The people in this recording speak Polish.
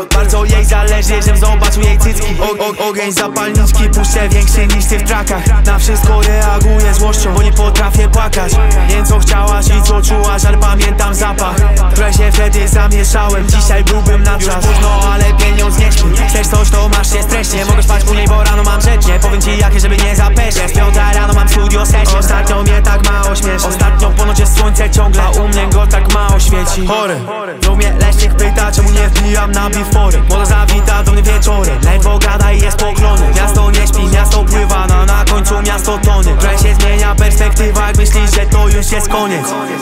Bardzo jej zależy, żem zobaczył jej cycki. Ogień zapalniczki puszczę większy niż ty w trakach. Na wszystko reaguję złością, bo nie potrafię płakać. Wiem co chciałaś i co czułaś, ale pamiętam zapach, które się wtedy zamieszałem. Dzisiaj byłbym na czas, no ale pieniądz nie śpi. Chcesz coś, to masz się streść. Nie mogę spać później, bo rano mam rzecz. Nie powiem ci jakie, żeby nie zapeść. Jest piąta rano, mam studio session. Ostatnio mnie tak mało śmieszy. Ostatnio ponoć jest słońce ciągle, a u mnie go tak mało świeci. Chory, do mnie Leśnik pyta, czemu nie wbijam na bifory. Młoda zawita do mnie wieczorem, ledwo gada i jest poklony. Miasto nie śpi, miasto pływa, na końcu miasto tony. Które się zmienia perspektywa, jak myślisz, że to już jest koniec.